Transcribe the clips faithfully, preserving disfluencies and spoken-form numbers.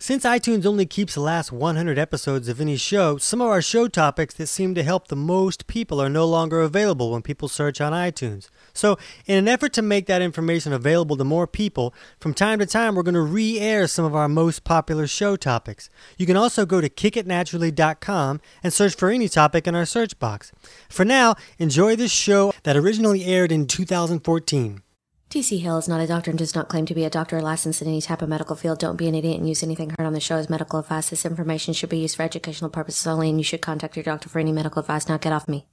Since iTunes only keeps the last one hundred episodes of any show, some of our show topics that seem to help the most people are no longer available when people search on iTunes. So, in an effort to make that information available to more people, from time to time we're going to re-air some of our most popular show topics. You can also go to kick it naturally dot com and search for any topic in our search box. For now, enjoy this show that originally aired in two thousand fourteen. T C Hill is not a doctor and does not claim to be a doctor or licensed in any type of medical field. Don't be an idiot and use anything heard on the show as medical advice. This information should be used for educational purposes only, and you should contact your doctor for any medical advice. Now get off me.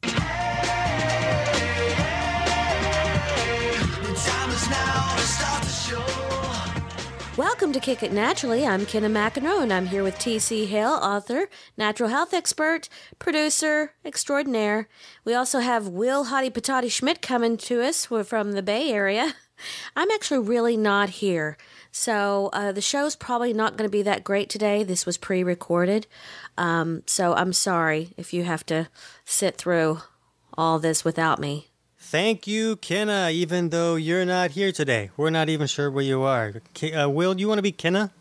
Welcome to Kick It Naturally. I'm Kenna McEnroe, and I'm here with T C Hill, author, natural health expert, producer extraordinaire. We also have Will Hottie Patati Schmidt coming to us. We're from the Bay Area. I'm actually really not here, so uh, the show's probably not going to be that great today. This was pre-recorded, um, so I'm sorry if you have to sit through all this without me. Thank you, Kenna, even though you're not here today. We're not even sure where you are. Uh, Will, do you want to be Kenna?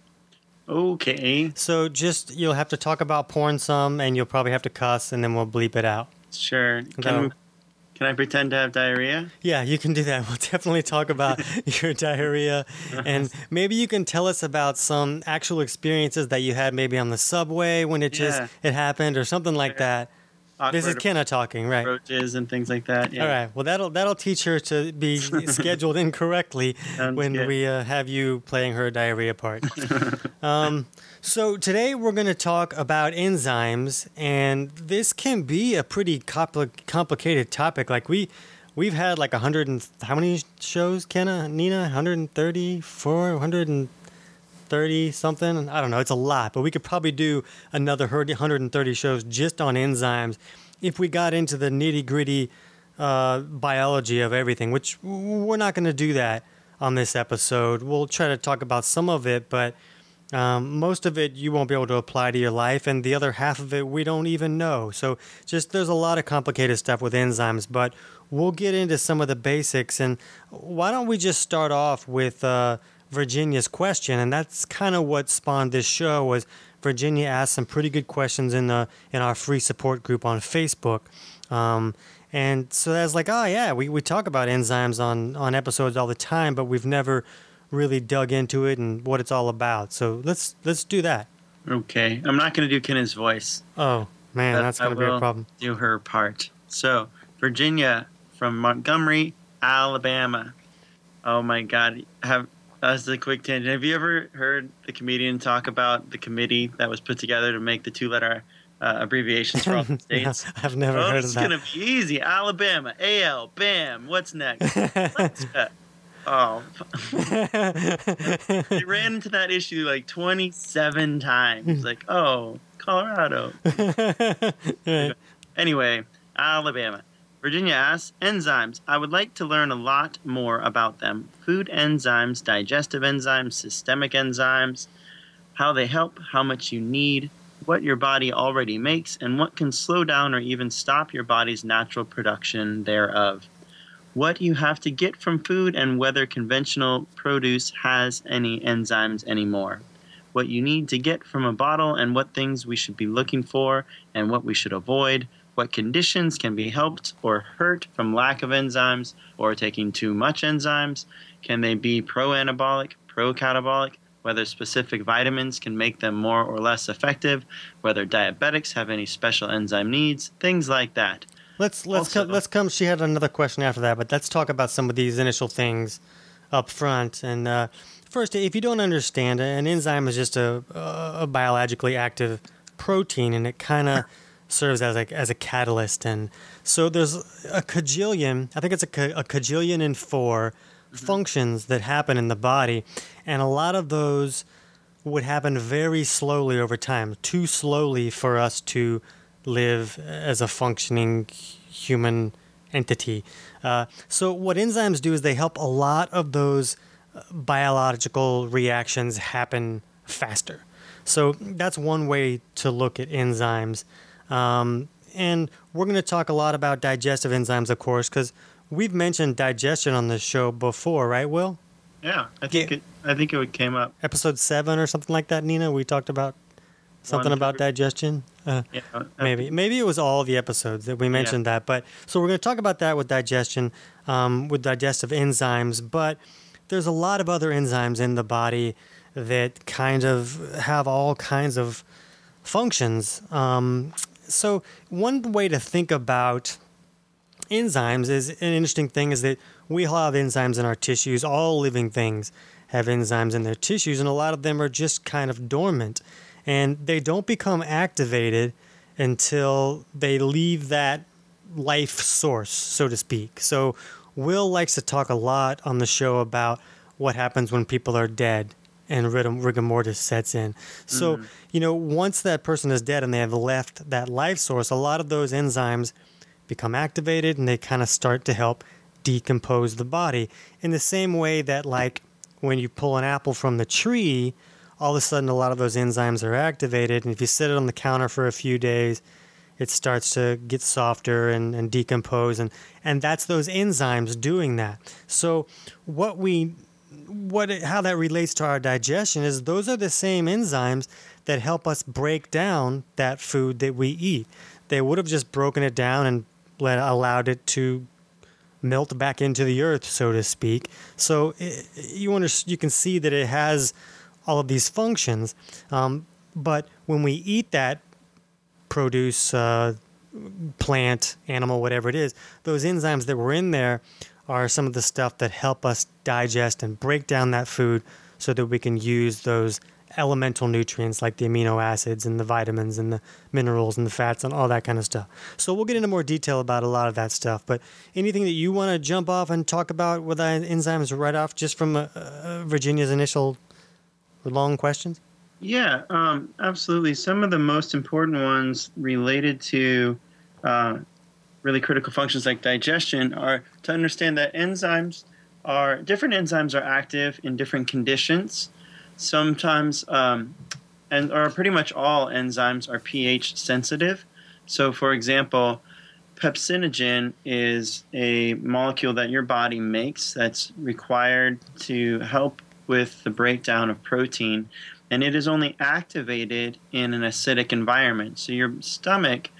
Okay. So just, you'll have to talk about porn some, and you'll probably have to cuss, and then we'll bleep it out. Sure. Can, So- we, can I pretend to have diarrhea? Yeah, you can do that. We'll definitely talk about your diarrhea, and maybe you can tell us about some actual experiences that you had maybe on the subway when it just Yeah. it happened or something like Sure. that. This is Awkward Kenna talking, right? Roaches and things like that. Yeah. All right. Well, that'll that'll teach her to be scheduled incorrectly Sounds when good. we uh, have you playing her diarrhea part. um, so today we're going to talk about enzymes, and this can be a pretty compli- complicated topic. Like we we've had like a hundred and how many shows, Kenna, Nina? one hundred thirty-four, one hundred thirty something. I don't know. It's a lot, but we could probably do another one hundred thirty shows just on enzymes if we got into the nitty gritty uh, biology of everything, which we're not going to do that on this episode. We'll try to talk about some of it, but um, most of it you won't be able to apply to your life, and the other half of it we don't even know. So just there's a lot of complicated stuff with enzymes, but we'll get into some of the basics. And why don't we just start off with uh, Virginia's question, and that's kind of what spawned this show. Was Virginia asked some pretty good questions in the in our free support group on Facebook, um, and so that's like, oh yeah, we, we talk about enzymes on, on episodes all the time, but we've never really dug into it and what it's all about. So let's let's do that. Okay. I'm not going to do Kenna's voice. Oh man, but that's I gonna be a will problem. Do her part. So, Virginia from Montgomery, Alabama. Oh my God. Have That's a quick tangent. Have you ever heard the comedian talk about the committee that was put together to make the two-letter uh, abbreviations for all the states? No, I've never oh, heard of it's that. going to be easy. Alabama, A L, bam. What's next? Alaska. Oh. They ran into that issue like twenty-seven times. Like, oh, Colorado. Right. Anyway, Alabama. Virginia asks, enzymes. I would like to learn a lot more about them. Food enzymes, digestive enzymes, systemic enzymes, how they help, how much you need, what your body already makes, and what can slow down or even stop your body's natural production thereof. What you have to get from food and whether conventional produce has any enzymes anymore. What you need to get from a bottle and what things we should be looking for and what we should avoid. What conditions can be helped or hurt from lack of enzymes or taking too much enzymes? Can they be pro-anabolic, pro-catabolic? Whether specific vitamins can make them more or less effective? Whether diabetics have any special enzyme needs? Things like that. Let's let's Also- come, let's come. She had another question after that, but let's talk about some of these initial things up front. And uh, first, if you don't understand, an enzyme is just a, a biologically active protein, and it kind of serves as a as a catalyst. And so there's a cajillion. I think it's a, ca- a cajillion and four mm-hmm. functions that happen in the body, and a lot of those would happen very slowly over time, too slowly for us to live as a functioning human entity. Uh, so what enzymes do is they help a lot of those biological reactions happen faster. So that's one way to look at enzymes. Um, and we're going to talk a lot about digestive enzymes, of course, because we've mentioned digestion on this show before, right, Will? Yeah, I think Yeah. it. I think it came up. Episode seven or something like that, Nina. We talked about something One, about two- digestion. Uh, Yeah, I maybe think- maybe it was all the episodes that we mentioned that. But so we're going to talk about that with digestion, um, with digestive enzymes. But there's a lot of other enzymes in the body that kind of have all kinds of functions. Um, so one way to think about enzymes is an interesting thing is that we all have enzymes in our tissues. All living things have enzymes in their tissues, and a lot of them are just kind of dormant, and they don't become activated until they leave that life source, so to speak. So Will likes to talk a lot on the show about what happens when people are dead and rigor mortis sets in. So, mm. you know, once that person is dead and they have left that life source, a lot of those enzymes become activated and they kind of start to help decompose the body in the same way that, like, when you pull an apple from the tree, all of a sudden a lot of those enzymes are activated, and if you sit it on the counter for a few days, it starts to get softer and, and decompose, and, and that's those enzymes doing that. So what we what it, how that relates to our digestion is those are the same enzymes that help us break down that food that we eat. They would have just broken it down and let, allowed it to melt back into the earth, so to speak. So it, you under, you can see that it has all of these functions. Um, but when we eat that produce, uh, plant, animal, whatever it is, those enzymes that were in there are some of the stuff that help us digest and break down that food so that we can use those elemental nutrients like the amino acids and the vitamins and the minerals and the fats and all that kind of stuff. So we'll get into more detail about a lot of that stuff. But anything that you want to jump off and talk about with enzymes right off just from uh, uh, Virginia's initial long questions? Yeah, um, absolutely. Some of the most important ones related to uh, really critical functions like digestion are to understand that enzymes are, different enzymes are active in different conditions. Sometimes, um, and or pretty much all enzymes are pH sensitive. So, for example, pepsinogen is a molecule that your body makes that's required to help with the breakdown of protein, and it is only activated in an acidic environment. So your stomach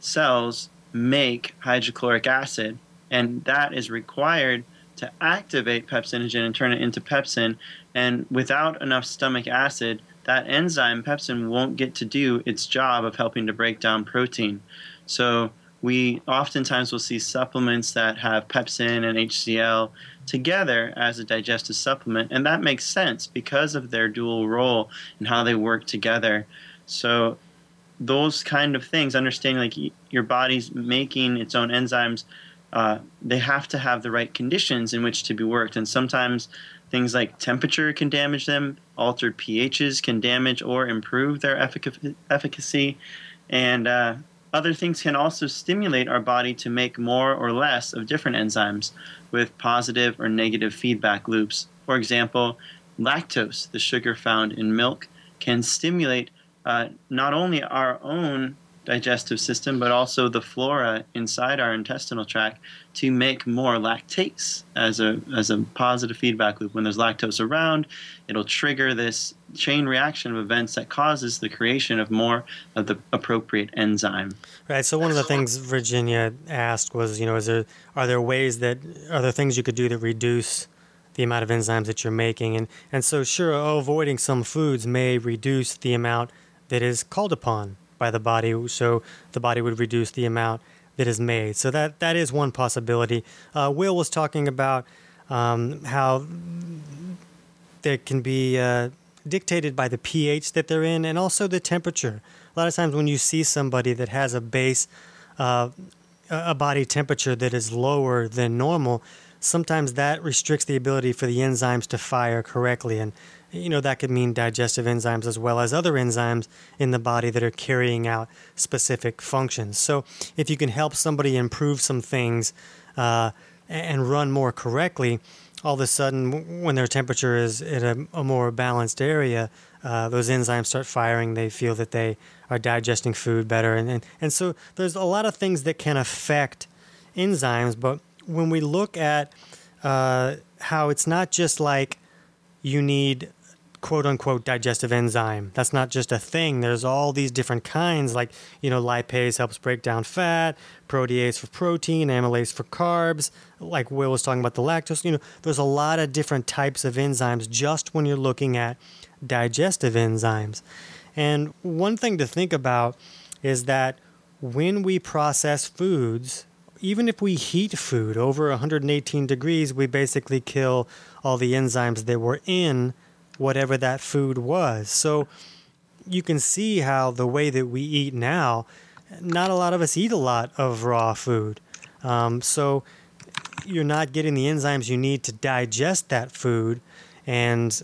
cells make hydrochloric acid, and that is required to activate pepsinogen and turn it into pepsin. And without enough stomach acid, that enzyme, pepsin, won't get to do its job of helping to break down protein. So we oftentimes will see supplements that have pepsin and H C l together as a digestive supplement, and that makes sense because of their dual role and how they work together. So those kind of things, understanding like your body's making its own enzymes, uh, they have to have the right conditions in which to be worked, and sometimes things like temperature can damage them, altered pHs can damage or improve their effic- efficacy, and uh, other things can also stimulate our body to make more or less of different enzymes with positive or negative feedback loops. For example, lactose, the sugar found in milk, can stimulate uh, not only our own digestive system, but also the flora inside our intestinal tract to make more lactase as a as a positive feedback loop. When there's lactose around, it'll trigger this chain reaction of events that causes the creation of more of the appropriate enzyme. Right. So one of the things Virginia asked was, you know, is there are there ways that are there things you could do to reduce the amount of enzymes that you're making? And and so sure, avoiding some foods may reduce the amount that is called upon by the body, so the body would reduce the amount that is made. So that that is one possibility. Uh, Will was talking about um, how they can be uh, dictated by the pH that they're in and also the temperature. A lot of times when you see somebody that has a base, uh, a body temperature that is lower than normal, sometimes that restricts the ability for the enzymes to fire correctly. And you know, that could mean digestive enzymes as well as other enzymes in the body that are carrying out specific functions. So if you can help somebody improve some things uh, and run more correctly, all of a sudden when their temperature is in a, a more balanced area, uh, those enzymes start firing. They feel that they are digesting food better. And, and, and so there's a lot of things that can affect enzymes. But when we look at uh, how it's not just like you need quote unquote digestive enzyme. That's not just a thing. There's all these different kinds, like, you know, lipase helps break down fat, protease for protein, amylase for carbs, like Will was talking about the lactose. You know, there's a lot of different types of enzymes just when you're looking at digestive enzymes. And one thing to think about is that when we process foods, even if we heat food over one hundred eighteen degrees, we basically kill all the enzymes that were in whatever that food was. So you can see how the way that we eat now, not a lot of us eat a lot of raw food. Um, so you're not getting the enzymes you need to digest that food, and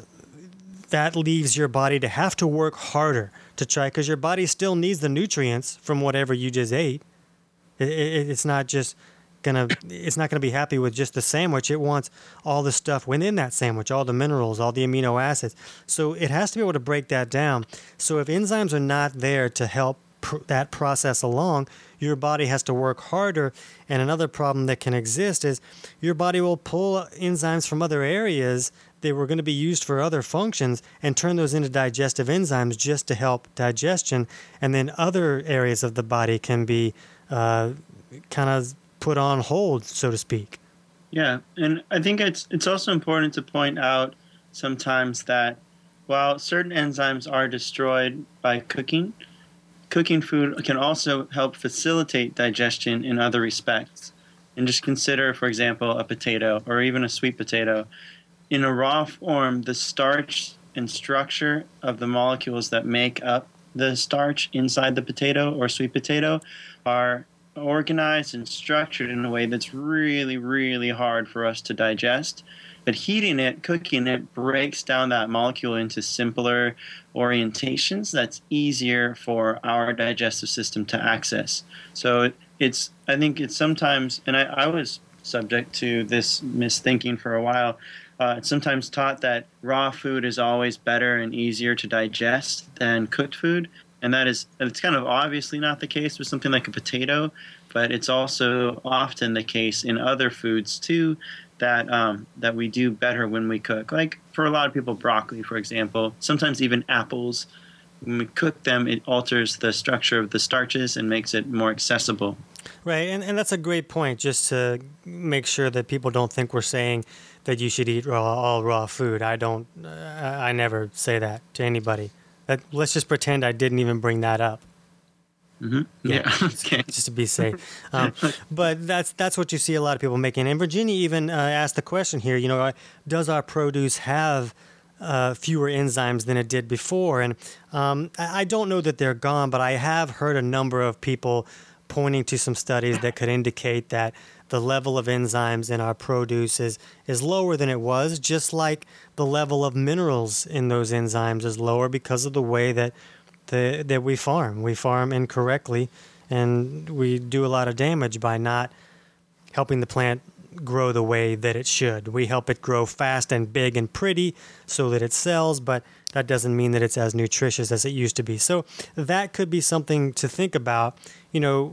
that leaves your body to have to work harder to try, because your body still needs the nutrients from whatever you just ate. It, it, it's not just gonna it's not gonna be happy with just the sandwich. It wants all the stuff within that sandwich, all the minerals, all the amino acids. So it has to be able to break that down. So if enzymes are not there to help pr- that process along, your body has to work harder. And another problem that can exist is your body will pull enzymes from other areas that were going to be used for other functions and turn those into digestive enzymes just to help digestion. And then other areas of the body can be uh, kind of put on hold, so to speak. Yeah, and I think it's it's also important to point out sometimes that while certain enzymes are destroyed by cooking, cooking food can also help facilitate digestion in other respects. And just consider, for example, a potato or even a sweet potato. In a raw form, the starch and structure of the molecules that make up the starch inside the potato or sweet potato are organized and structured in a way that's really, really hard for us to digest. But heating it, cooking it, breaks down that molecule into simpler orientations that's easier for our digestive system to access. So it's, I think it's sometimes, and I, I was subject to this misthinking for a while, uh, it's sometimes taught that raw food is always better and easier to digest than cooked food. And that is, it's kind of obviously not the case with something like a potato, but it's also often the case in other foods too, that um, that we do better when we cook. Like for a lot of people, broccoli, for example, sometimes even apples. When we cook them, it alters the structure of the starches and makes it more accessible. Right, and, and that's a great point, just to make sure that people don't think we're saying that you should eat raw, all raw food. I don't, uh, I never say that to anybody. That, let's just pretend I didn't even bring that up. Mm-hmm. Yeah, yeah. Okay. Just to be safe. Um, but that's that's what you see a lot of people making. And Virginia even uh, asked the question here, you know, does our produce have uh, fewer enzymes than it did before? And um, I, I don't know that they're gone, but I have heard a number of people pointing to some studies that could indicate that the level of enzymes in our produce is, is lower than it was, just like the level of minerals in those enzymes is lower because of the way that the, that we farm. We farm incorrectly, and we do a lot of damage by not helping the plant grow the way that it should. We help it grow fast and big and pretty so that it sells, but that doesn't mean that it's as nutritious as it used to be. So that could be something to think about. You know,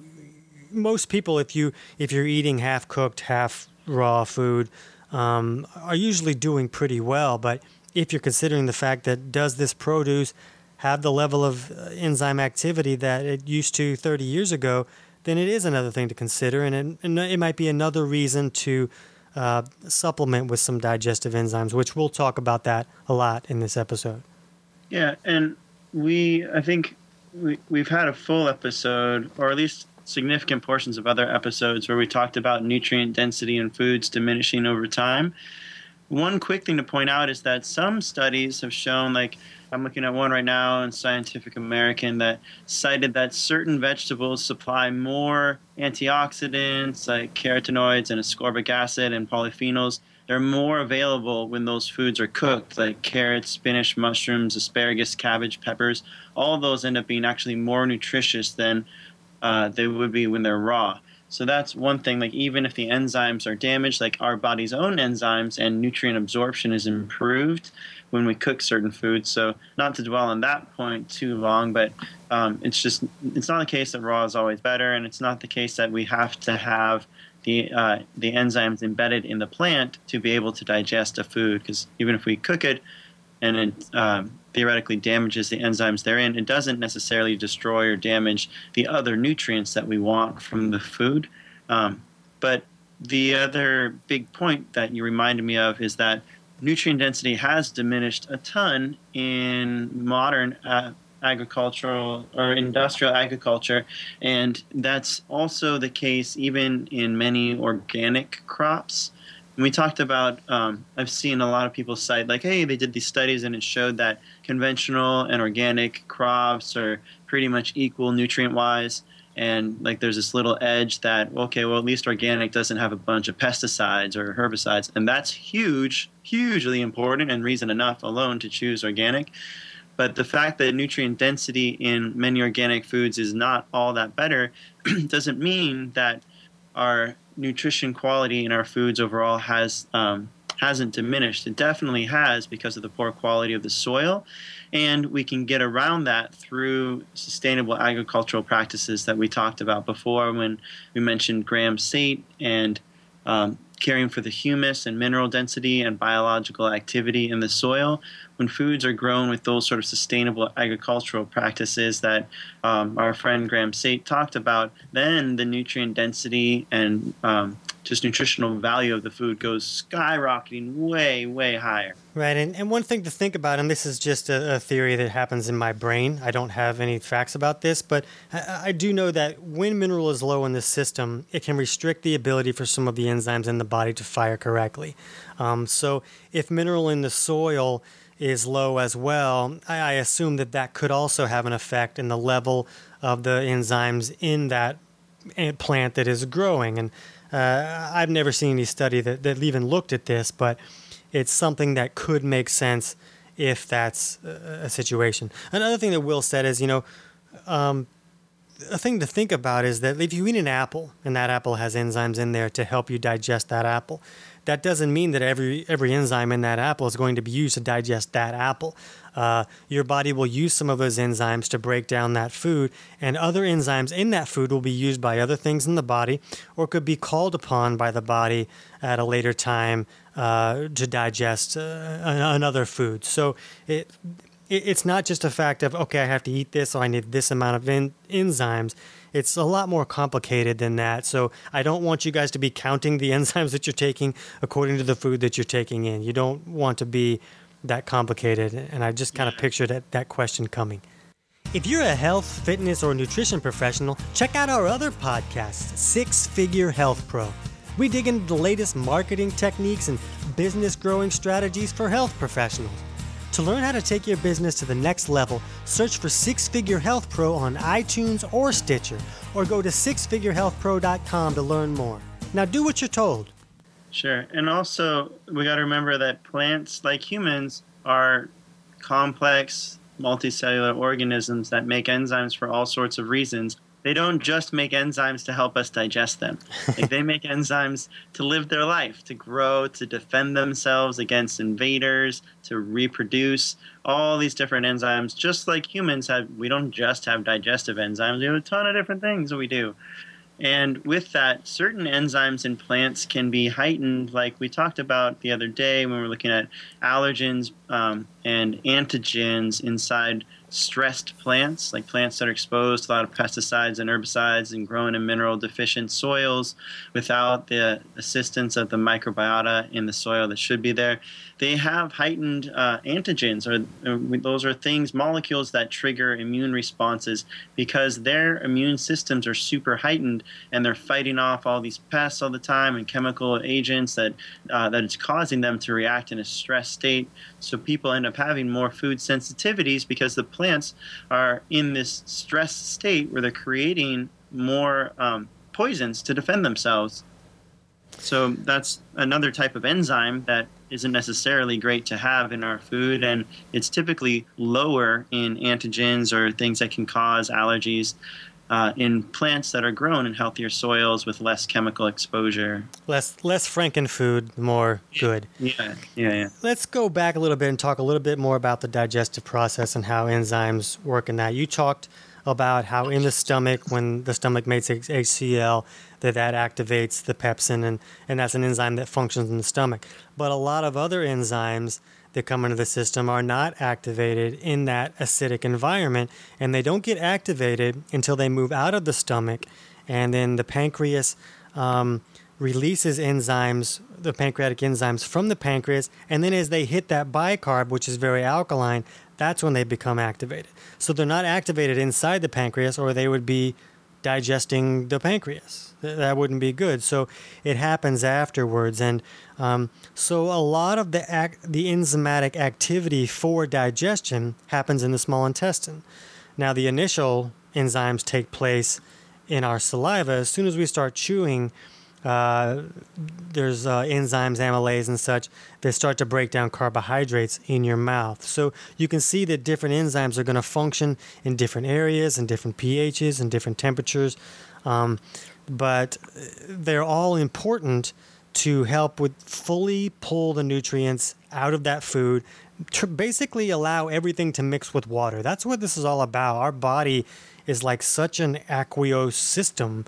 most people, if you if you're eating half cooked, half raw food, um, are usually doing pretty well. But if you're considering the fact that does this produce have the level of enzyme activity that it used to thirty years ago, then it is another thing to consider, and it, and it might be another reason to uh, supplement with some digestive enzymes, which we'll talk about that a lot in this episode. Yeah, and we, I think we, we've had a full episode, or at least significant portions of other episodes, where we talked about nutrient density in foods diminishing over time. One quick thing to point out is that some studies have shown, like I'm looking at one right now in Scientific American, that cited that certain vegetables supply more antioxidants like carotenoids and ascorbic acid and polyphenols. They're more available when those foods are cooked, like carrots, spinach, mushrooms, asparagus, cabbage, peppers. All of those end up being actually more nutritious than uh, they would be when they're raw. So that's one thing, like even if the enzymes are damaged, like our body's own enzymes and nutrient absorption is improved when we cook certain foods. So not to dwell on that point too long, but um, it's just, it's not the case that raw is always better, and it's not the case that we have to have the uh, the enzymes embedded in the plant to be able to digest a food. Because even if we cook it and it um, theoretically damages the enzymes therein, it doesn't necessarily destroy or damage the other nutrients that we want from the food. Um, but the other big point that you reminded me of is that nutrient density has diminished a ton in modern uh, agricultural or industrial agriculture, and that's also the case even in many organic crops. And we talked about, um, I've seen a lot of people cite like, hey, they did these studies and it showed that conventional and organic crops are pretty much equal nutrient-wise. And like there's this little edge that, okay, well, at least organic doesn't have a bunch of pesticides or herbicides. And that's huge, hugely important and reason enough alone to choose organic. But the fact that nutrient density in many organic foods is not all that better doesn't mean that our nutrition quality in our foods overall has um, hasn't diminished. It definitely has because of the poor quality of the soil. And we can get around that through sustainable agricultural practices that we talked about before when we mentioned gram sate and um, caring for the humus and mineral density and biological activity in the soil. When foods are grown with those sort of sustainable agricultural practices that um, our friend Graham Sate talked about, then the nutrient density and um, just nutritional value of the food goes skyrocketing way, way higher. Right, and, and one thing to think about, and this is just a, a theory that happens in my brain. I don't have any facts about this, but I, I do know that when mineral is low in the system, it can restrict the ability for some of the enzymes in the body to fire correctly. Um, so if mineral in the soil is low as well, I, I assume that that could also have an effect in the level of the enzymes in that plant that is growing. And uh, I've never seen any study that, that even looked at this, but it's something that could make sense if that's a situation. Another thing that Will said is, you know, um, a thing to think about is that if you eat an apple and that apple has enzymes in there to help you digest that apple, that doesn't mean that every every enzyme in that apple is going to be used to digest that apple. Uh, your body will use some of those enzymes to break down that food, and other enzymes in that food will be used by other things in the body or could be called upon by the body at a later time uh, to digest uh, another food. So it, it it's not just a fact of, okay, I have to eat this, so I need this amount of en- enzymes. It's a lot more complicated than that. So I don't want you guys to be counting the enzymes that you're taking according to the food that you're taking in. You don't want to be that complicated. And I just kind of pictured that, that question coming. If you're a health, fitness, or nutrition professional, check out our other podcast, Six Figure Health Pro. We dig into the latest marketing techniques and business growing strategies for health professionals. To learn how to take your business to the next level, search for Six Figure Health Pro on iTunes or Stitcher, or go to six figure health pro dot com to learn more. Now do what you're told. Sure. And also, we got to remember that plants, like humans, are complex, multicellular organisms that make enzymes for all sorts of reasons. They don't just make enzymes to help us digest them. Like they make enzymes to live their life, to grow, to defend themselves against invaders, to reproduce. All these different enzymes, just like humans have. We don't just have digestive enzymes. We have a ton of different things that we do. And with that, certain enzymes in plants can be heightened, like we talked about the other day when we were looking at allergens um, and antigens inside stressed plants, like plants that are exposed to a lot of pesticides and herbicides and growing in mineral deficient soils without the assistance of the microbiota in the soil that should be there. They have heightened uh, antigens, or, or those are things, molecules that trigger immune responses because their immune systems are super heightened and they're fighting off all these pests all the time and chemical agents that uh, that it's causing them to react in a stress state. So people end up having more food sensitivities because the plants are in this stress state where they're creating more um, poisons to defend themselves. So that's another type of enzyme that isn't necessarily great to have in our food, and it's typically lower in antigens or things that can cause allergies. uh, in plants that are grown in healthier soils with less chemical exposure. Less less frankenfood, more good. Yeah, yeah, yeah. Let's go back a little bit and talk a little bit more about the digestive process and how enzymes work in that. You talked about how in the stomach, when the stomach makes H C L, that that activates the pepsin, and, and that's an enzyme that functions in the stomach. But a lot of other enzymes that come into the system are not activated in that acidic environment, and they don't get activated until they move out of the stomach, and then the pancreas um, releases enzymes, the pancreatic enzymes from the pancreas, and then as they hit that bicarb, which is very alkaline, that's when they become activated. So they're not activated inside the pancreas, or they would be digesting the pancreas. That wouldn't be good. So it happens afterwards. And um, so a lot of the ac- the enzymatic activity for digestion happens in the small intestine. Now, the initial enzymes take place in our saliva. As soon as we start chewing, uh, there's uh, enzymes, amylase and such, that start to break down carbohydrates in your mouth. So you can see that different enzymes are going to function in different areas and different pHs and different temperatures. Um, but they're all important to help with fully pull the nutrients out of that food, to basically allow everything to mix with water. That's what this is all about. Our body is like such an aqueous system.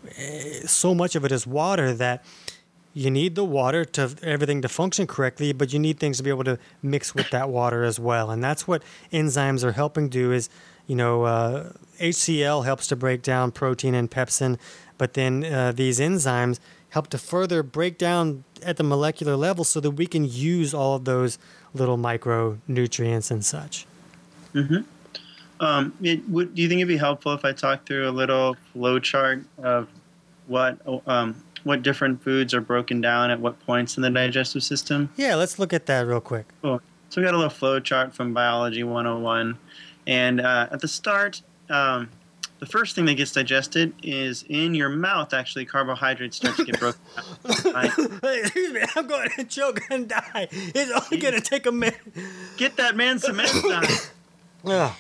So much of it is water that you need the water to everything to function correctly, but you need things to be able to mix with that water as well. And that's what enzymes are helping do is, you know, uh, H C L helps to break down protein and pepsin, but then uh, these enzymes help to further break down at the molecular level so that we can use all of those little micronutrients and such. Mm-hmm. Um, it, would, do you think it'd be helpful if I talk through a little flow chart of what um, what different foods are broken down at what points in the digestive system? Yeah, let's look at that real quick. Cool. So we got a little flow chart from Biology one oh one. And uh, at the start, um, the first thing that gets digested is in your mouth, actually, carbohydrates start to get broken down. Right? Excuse me, I'm going to choke and die. It's only going to take a minute. Get that man some enzymes. Oh.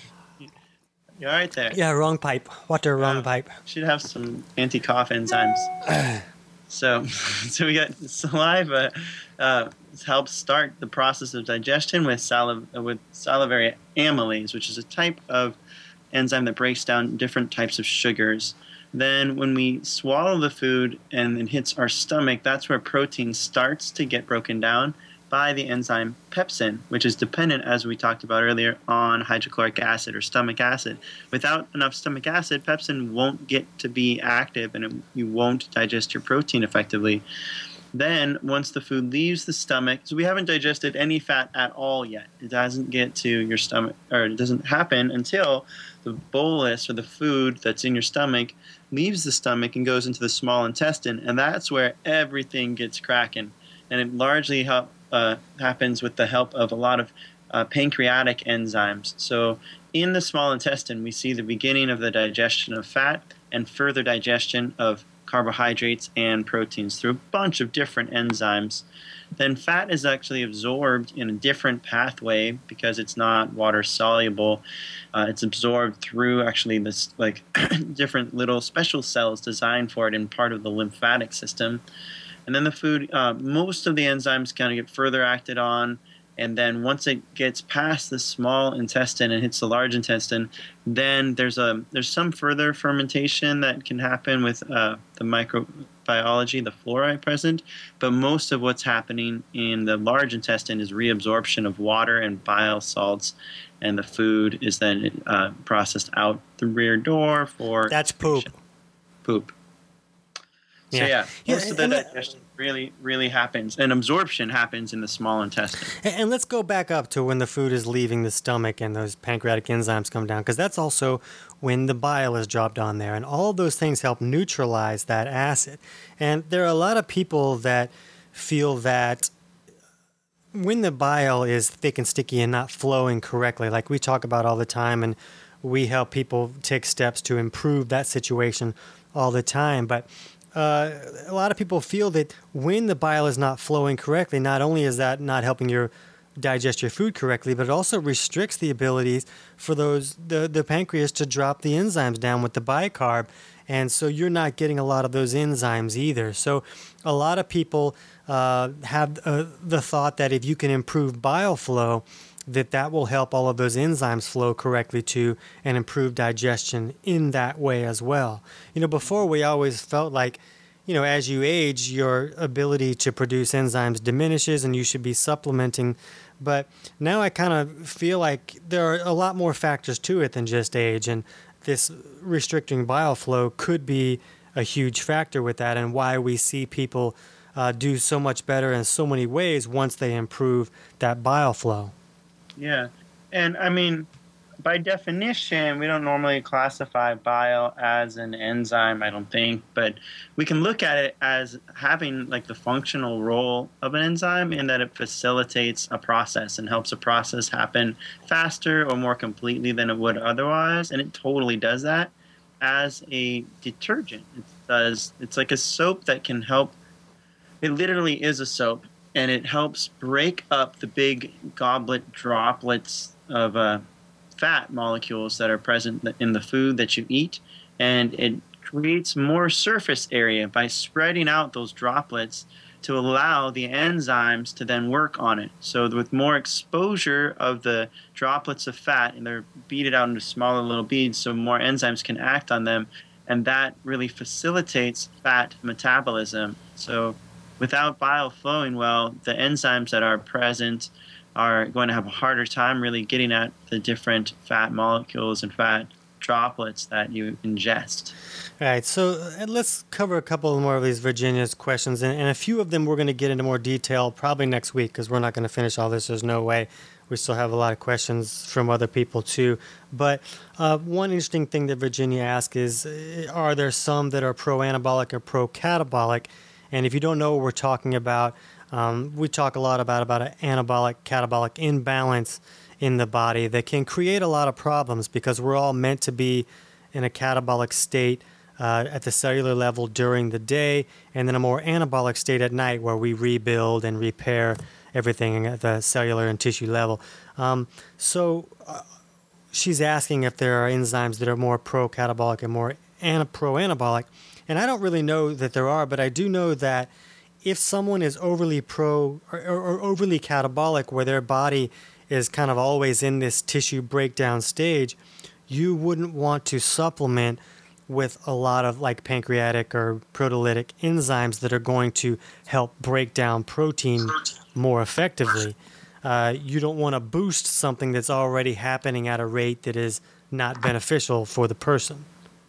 You're all right there. Yeah, wrong pipe. Water, wrong Uh, pipe. Should have some anti-cough enzymes. so, so we got saliva uh, helps start the process of digestion with saliv- with salivary amylase, which is a type of enzyme that breaks down different types of sugars. Then when we swallow the food and it hits our stomach, that's where protein starts to get broken down by the enzyme pepsin, which is dependent, as we talked about earlier, on hydrochloric acid or stomach acid. Without enough stomach acid, pepsin won't get to be active and it, you won't digest your protein effectively. Then, once the food leaves the stomach, so we haven't digested any fat at all yet. It doesn't get to your stomach, or it doesn't happen until the bolus or the food that's in your stomach leaves the stomach and goes into the small intestine, and that's where everything gets cracking. And it largely help, uh, happens with the help of a lot of uh, pancreatic enzymes. So in the small intestine, we see the beginning of the digestion of fat and further digestion of carbohydrates and proteins through a bunch of different enzymes. Then fat is actually absorbed in a different pathway because it's not water soluble. Uh, it's absorbed through actually this like different little special cells designed for it in part of the lymphatic system. And then the food, uh, most of the enzymes kind of get further acted on. And then once it gets past the small intestine and hits the large intestine, then there's a there's some further fermentation that can happen with uh, the microbiology, the flora present. But most of what's happening in the large intestine is reabsorption of water and bile salts, and the food is then uh, processed out the rear door for That's poop. Poop. So Yeah. yeah, Yeah, most of the and that- digestion really, really happens, and absorption happens in the small intestine. And, and let's go back up to when the food is leaving the stomach and those pancreatic enzymes come down, because that's also when the bile is dropped on there. And all of those things help neutralize that acid. And there are a lot of people that feel that when the bile is thick and sticky and not flowing correctly, like we talk about all the time, and we help people take steps to improve that situation all the time. But uh, a lot of people feel that when the bile is not flowing correctly, not only is that not helping your digest your food correctly, but it also restricts the abilities for those the, the pancreas to drop the enzymes down with the bicarb. And so you're not getting a lot of those enzymes either. So a lot of people uh, have uh, the thought that if you can improve bile flow, that that will help all of those enzymes flow correctly too and improve digestion in that way as well. You know, before we always felt like, you know, as you age, your ability to produce enzymes diminishes and you should be supplementing. But now I kind of feel like there are a lot more factors to it than just age. And this restricting bile flow could be a huge factor with that, and why we see people uh, do so much better in so many ways once they improve that bile flow. Yeah. And I mean, by definition, we don't normally classify bile as an enzyme, I don't think, but we can look at it as having like the functional role of an enzyme in that it facilitates a process and helps a process happen faster or more completely than it would otherwise. And it totally does that as a detergent. It does. It's like a soap that can help. It literally is a soap, and it helps break up the big goblet droplets of uh, fat molecules that are present in the food that you eat, and it creates more surface area by spreading out those droplets to allow the enzymes to then work on it. So with more exposure of the droplets of fat, and they're beaded out into smaller little beads so more enzymes can act on them, and that really facilitates fat metabolism. So without bile flowing well, the enzymes that are present are going to have a harder time really getting at the different fat molecules and fat droplets that you ingest. All right, so uh, let's cover a couple more of these Virginia's questions, and, and a few of them we're going to get into more detail probably next week, because we're not going to finish all this. There's no way. We still have a lot of questions from other people too. But uh, one interesting thing that Virginia asked is, uh, are there some that are pro-anabolic or pro-catabolic? And if you don't know what we're talking about, um, we talk a lot about, about an anabolic-catabolic imbalance in the body that can create a lot of problems, because we're all meant to be in a catabolic state uh, at the cellular level during the day, and then a more anabolic state at night where we rebuild and repair everything at the cellular and tissue level. Um, so uh, she's asking if there are enzymes that are more pro-catabolic and more ana- pro-anabolic. And I don't really know that there are, but I do know that if someone is overly pro or, or overly catabolic, where their body is kind of always in this tissue breakdown stage, you wouldn't want to supplement with a lot of like pancreatic or proteolytic enzymes that are going to help break down protein more effectively. Uh, you don't want to boost something that's already happening at a rate that is not beneficial for the person.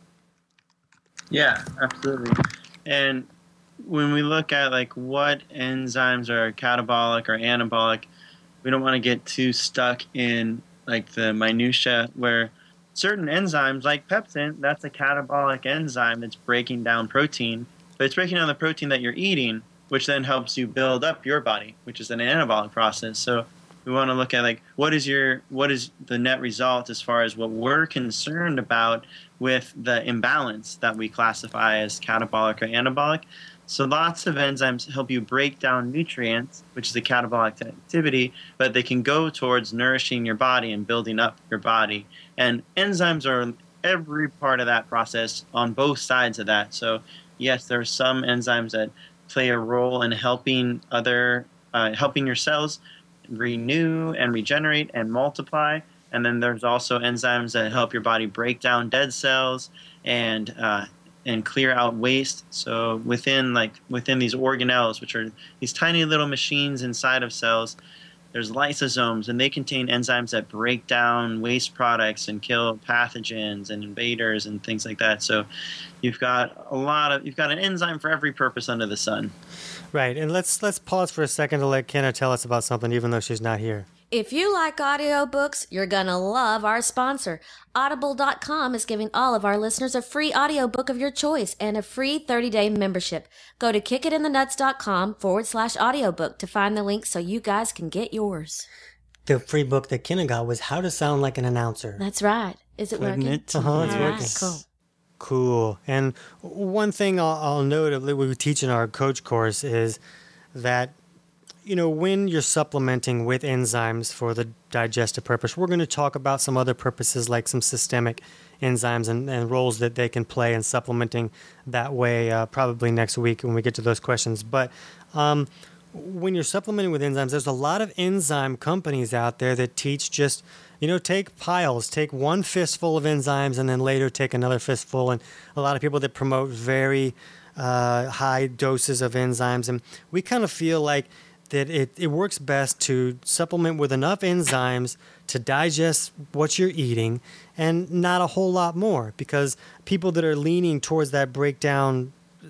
Yeah, absolutely. And when we look at like what enzymes are catabolic or anabolic, we don't want to get too stuck in like the minutia where certain enzymes like pepsin, that's a catabolic enzyme that's breaking down protein, but it's breaking down the protein that you're eating, which then helps you build up your body, which is an anabolic process. So we want to look at like what is your what is the net result as far as what we're concerned about with the imbalance that we classify as catabolic or anabolic. So lots of enzymes help you break down nutrients, which is a catabolic activity, but they can go towards nourishing your body and building up your body. And enzymes are every part of that process on both sides of that. So yes, there are some enzymes that play a role in helping other, uh, helping your cells renew and regenerate and multiply. And then there's also enzymes that help your body break down dead cells and uh, and clear out waste. So within like within these organelles, which are these tiny little machines inside of cells, there's lysosomes, and they contain enzymes that break down waste products and kill pathogens and invaders and things like that. So you've got a lot of you've got an enzyme for every purpose under the sun. Right, and let's let's pause for a second to let Kenna tell us about something, even though she's not here. If you like audiobooks, you're going to love our sponsor. Audible dot com is giving all of our listeners a free audiobook of your choice and a free thirty-day membership. Go to kickitinthenuts.com forward slash audiobook to find the link so you guys can get yours. The free book that Kenna got was How to Sound Like an Announcer. That's right. Is it Putting working? it Uh-huh, it's All working. right, cool. Cool. And one thing I'll, I'll note that we teach in our coach course is that you know, when you're supplementing with enzymes for the digestive purpose, we're going to talk about some other purposes like some systemic enzymes and, and roles that they can play in supplementing that way, uh, probably next week when we get to those questions. But um, when you're supplementing with enzymes, there's a lot of enzyme companies out there that teach just, you know, take piles, take one fistful of enzymes and then later take another fistful. And a lot of people that promote very uh, high doses of enzymes. And we kind of feel like that it, it works best to supplement with enough enzymes to digest what you're eating and not a whole lot more, because people that are leaning towards that breakdown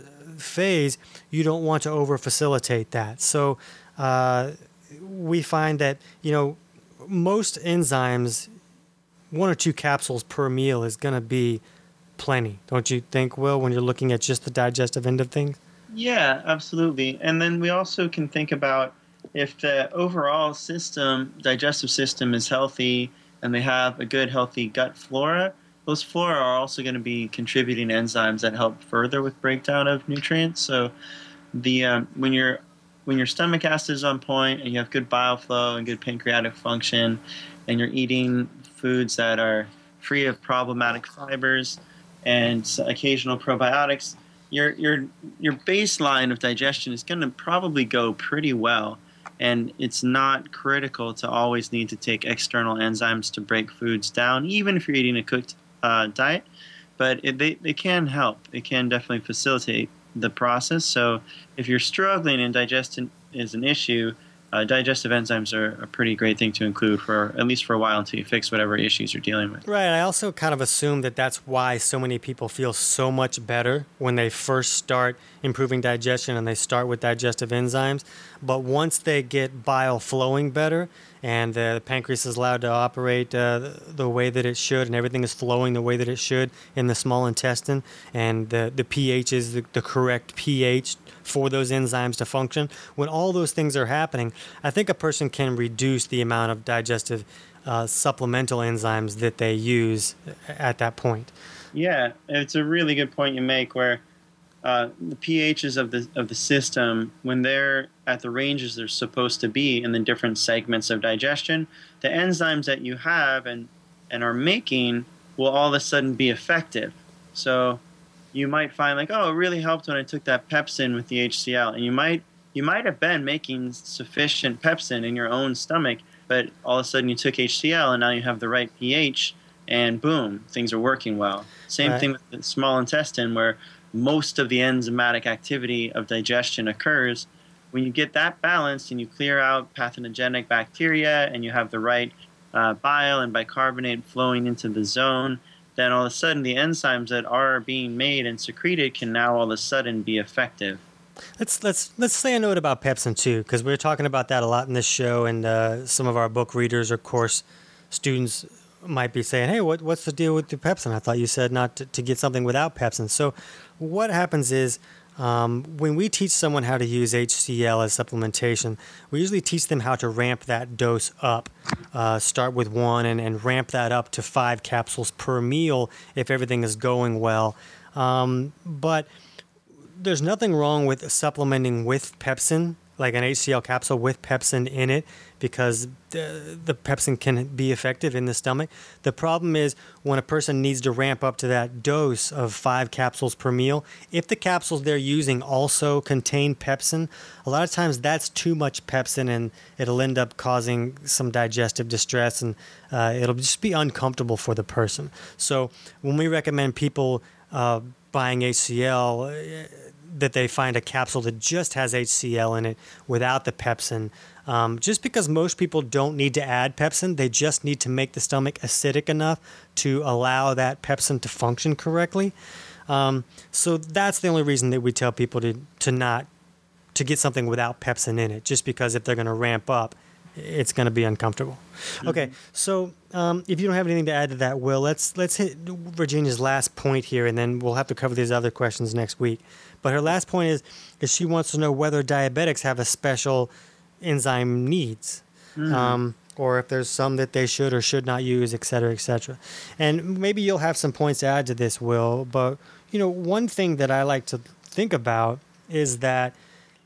phase, you don't want to over facilitate that. So uh, we find that, you know, most enzymes, one or two capsules per meal is going to be plenty. Don't you think, Will, when you're looking at just the digestive end of things? Yeah, absolutely. And then we also can think about if the overall system, digestive system is healthy and they have a good, healthy gut flora, those flora are also going to be contributing enzymes that help further with breakdown of nutrients. So the um, when your when your stomach acid is on point and you have good bile flow and good pancreatic function and you're eating foods that are free of problematic fibers and occasional probiotics, your your your baseline of digestion is going to probably go pretty well. And it's not critical to always need to take external enzymes to break foods down, even if you're eating a cooked uh, diet. But it, they, they can help. It can definitely facilitate the process. So if you're struggling and digestion is an issue, uh, digestive enzymes are a pretty great thing to include for at least for a while until you fix whatever issues you're dealing with. Right. I also kind of assume that that's why so many people feel so much better when they first start improving digestion and they start with digestive enzymes. But once they get bile flowing better and the pancreas is allowed to operate uh, the way that it should and everything is flowing the way that it should in the small intestine and the, the pH is the, the correct pH for those enzymes to function, when all those things are happening, I think a person can reduce the amount of digestive uh, supplemental enzymes that they use at that point. Yeah, it's a really good point you make where uh, the pHs of the of the system, when they're at the ranges they're supposed to be in the different segments of digestion, the enzymes that you have and, and are making will all of a sudden be effective. So you might find like, oh, it really helped when I took that pepsin with the H C L. And you might you might have been making sufficient pepsin in your own stomach, but all of a sudden you took H C L and now you have the right pH and boom, things are working well. Same right. thing with the small intestine where most of the enzymatic activity of digestion occurs. When you get that balanced and you clear out pathogenic bacteria and you have the right uh, bile and bicarbonate flowing into the zone, then all of a sudden the enzymes that are being made and secreted can now all of a sudden be effective. Let's let's let's say a note about pepsin too, because we're talking about that a lot in this show, and uh, some of our book readers or course students might be saying, "Hey, what what's the deal with the pepsin? I thought you said not to, to get something without pepsin." So, what happens is um, when we teach someone how to use H C L as supplementation, we usually teach them how to ramp that dose up. Uh, start with one and, and ramp that up to five capsules per meal if everything is going well. Um, but there's nothing wrong with supplementing with pepsin, like an H C L capsule with pepsin in it, because the, the pepsin can be effective in the stomach. The problem is when a person needs to ramp up to that dose of five capsules per meal, if the capsules they're using also contain pepsin, a lot of times that's too much pepsin and it'll end up causing some digestive distress and uh, it'll just be uncomfortable for the person. So when we recommend people uh, buying H C L, uh, that they find a capsule that just has H C L in it without the pepsin. Um, just because most people don't need to add pepsin, they just need to make the stomach acidic enough to allow that pepsin to function correctly. Um, so that's the only reason that we tell people to, to not to get something without pepsin in it, just because if they're going to ramp up, it's going to be uncomfortable. Mm-hmm. Okay, so um, if you don't have anything to add to that, Will, let's let's hit Virginia's last point here, and then we'll have to cover these other questions next week. But her last point is, is she wants to know whether diabetics have a special enzyme needs, mm. um, or if there's some that they should or should not use, et cetera, et cetera. And maybe you'll have some points to add to this, Will. But you know, one thing that I like to think about is that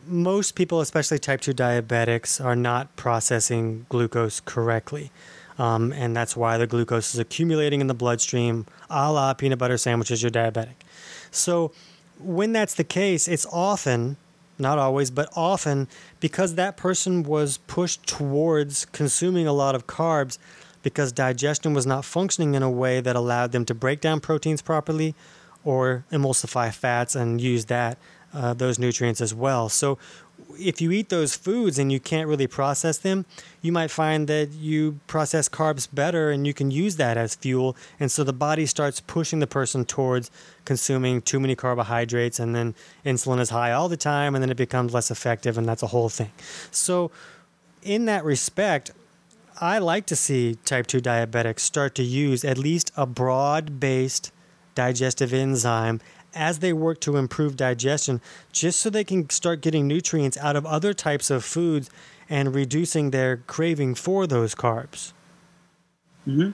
most people, especially type two diabetics, are not processing glucose correctly. Um, and that's why the glucose is accumulating in the bloodstream, a la peanut butter sandwiches, you're diabetic. So when that's the case, it's often, not always, but often, because that person was pushed towards consuming a lot of carbs because digestion was not functioning in a way that allowed them to break down proteins properly or emulsify fats and use that uh, those nutrients as well. So if you eat those foods and you can't really process them, you might find that you process carbs better and you can use that as fuel. And so the body starts pushing the person towards consuming too many carbohydrates, and then insulin is high all the time, and then it becomes less effective, and that's a whole thing. So in that respect, I like to see type two diabetics start to use at least a broad-based digestive enzyme as they work to improve digestion, just so they can start getting nutrients out of other types of foods and reducing their craving for those carbs. Mm-hmm.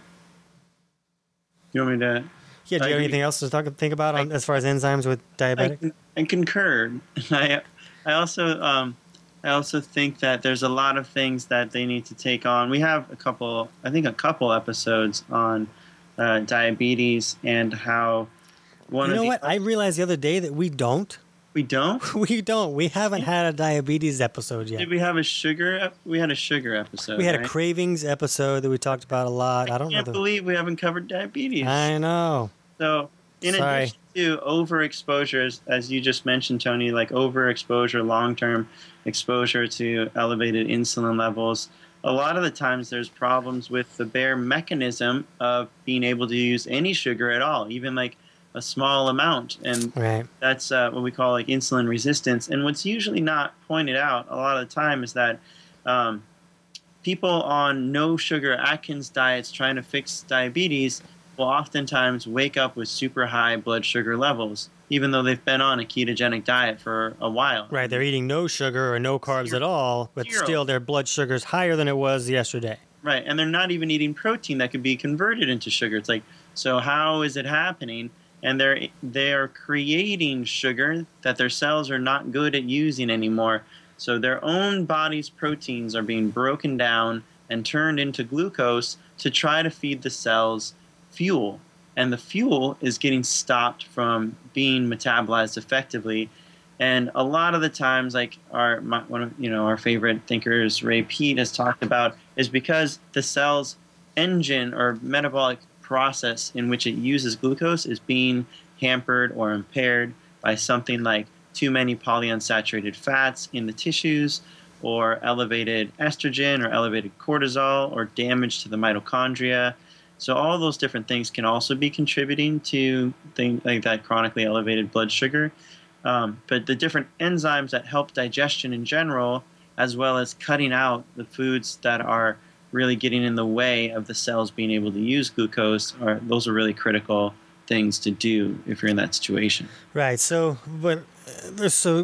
You want me to? Yeah, do you have anything else to talk think about on, I, as far as enzymes with diabetic? I, I concur. I I also um I also think that there's a lot of things that they need to take on. We have a couple, I think, a couple episodes on uh, diabetes and how. One you know of the, what? I realized the other day that we don't. We don't? We don't. We haven't had a diabetes episode yet. Did we have a sugar? We had a sugar episode. We had right? a cravings episode that we talked about a lot. I, I don't can't know. The, believe we haven't covered diabetes. I know. So, in Sorry. addition to overexposure, as, as you just mentioned, Tony, like overexposure, long-term exposure to elevated insulin levels, a lot of the times there's problems with the bare mechanism of being able to use any sugar at all, even like a small amount, and right. that's uh, what we call like insulin resistance. And what's usually not pointed out a lot of the time is that um, people on no sugar Atkins diets trying to fix diabetes will oftentimes wake up with super high blood sugar levels, even though they've been on a ketogenic diet for a while. Right, they're eating no sugar or no carbs Zero. at all, but Zero. still their blood sugar's higher than it was yesterday. Right, and they're not even eating protein that could be converted into sugar. It's like, so how is it happening? And they're they're creating sugar that their cells are not good at using anymore. So their own body's proteins are being broken down and turned into glucose to try to feed the cells fuel. And the fuel is getting stopped from being metabolized effectively. And a lot of the times, like our my, one of you know our favorite thinkers, Ray Peat, has talked about, is because the cell's engine or metabolic process in which it uses glucose is being hampered or impaired by something like too many polyunsaturated fats in the tissues, or elevated estrogen, or elevated cortisol, or damage to the mitochondria. So all those different things can also be contributing to things like that chronically elevated blood sugar. Um, but the different enzymes that help digestion in general, as well as cutting out the foods that are really getting in the way of the cells being able to use glucose, are those are really critical things to do if you're in that situation. Right. So, but uh, so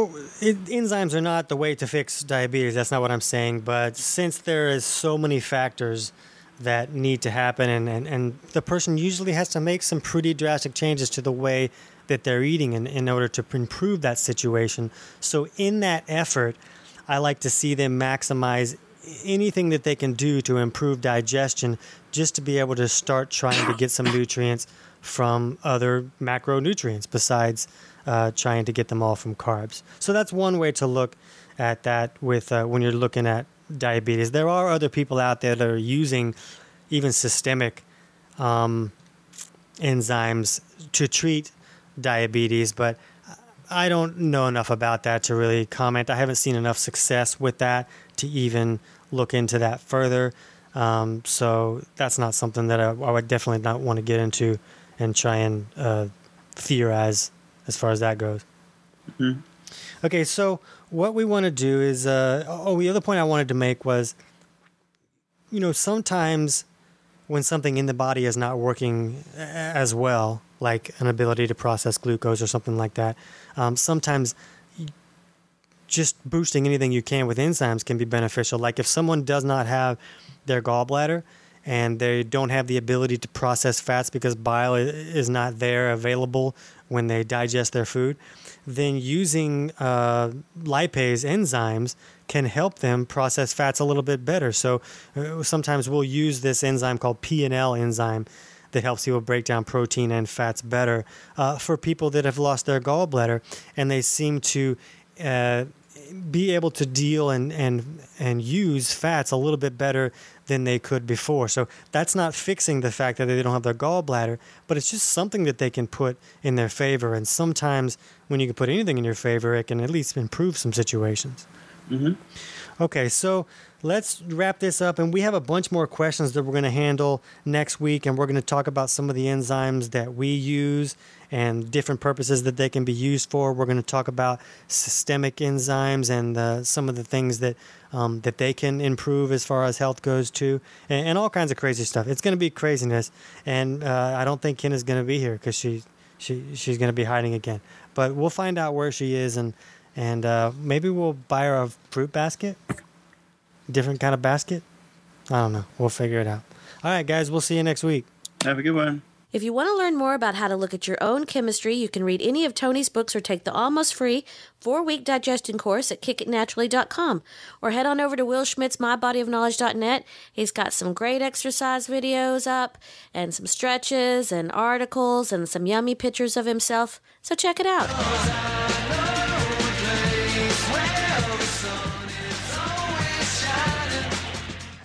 it, enzymes are not the way to fix diabetes. That's not what I'm saying. But since there is so many factors that need to happen, and, and, and the person usually has to make some pretty drastic changes to the way that they're eating in, in order to improve that situation. So in that effort, I like to see them maximize anything that they can do to improve digestion, just to be able to start trying to get some nutrients from other macronutrients besides uh, trying to get them all from carbs. So that's one way to look at that with uh, when you're looking at diabetes. There are other people out there that are using even systemic um, enzymes to treat diabetes, but I don't know enough about that to really comment. I haven't seen enough success with that to even look into that further. Um, so that's not something that I, I would definitely not want to get into and try and uh, theorize as far as that goes. Mm-hmm. Okay, so what we want to do is, uh, oh, the other point I wanted to make was, you know, sometimes when something in the body is not working as well, like an ability to process glucose or something like that, um, sometimes just boosting anything you can with enzymes can be beneficial. Like if someone does not have their gallbladder and they don't have the ability to process fats because bile i- is not there available when they digest their food, then using uh, lipase enzymes can help them process fats a little bit better. So uh, sometimes we'll use this enzyme called P and L enzyme that helps people break down protein and fats better uh, for people that have lost their gallbladder, and they seem to uh, be able to deal and, and and use fats a little bit better than they could before. So that's not fixing the fact that they don't have their gallbladder, but it's just something that they can put in their favor. And sometimes when you can put anything in your favor, it can at least improve some situations. Mm-hmm. Okay, so let's wrap this up. And we have a bunch more questions that we're going to handle next week. And we're going to talk about some of the enzymes that we use and different purposes that they can be used for. We're going to talk about systemic enzymes and uh, some of the things that um, that they can improve as far as health goes too, and, and all kinds of crazy stuff. It's going to be craziness. And uh, I don't think Ken is going to be here because she, she, she's going to be hiding again. But we'll find out where she is, and And uh, maybe we'll buy her a fruit basket, different kind of basket. I don't know. We'll figure it out. All right, guys. We'll see you next week. Have a good one. If you want to learn more about how to look at your own chemistry, you can read any of Tony's books or take the almost free four-week digestion course at kick it naturally dot com. Or head on over to Will Schmidt's my body of knowledge dot net. He's got some great exercise videos up and some stretches and articles and some yummy pictures of himself. So check it out.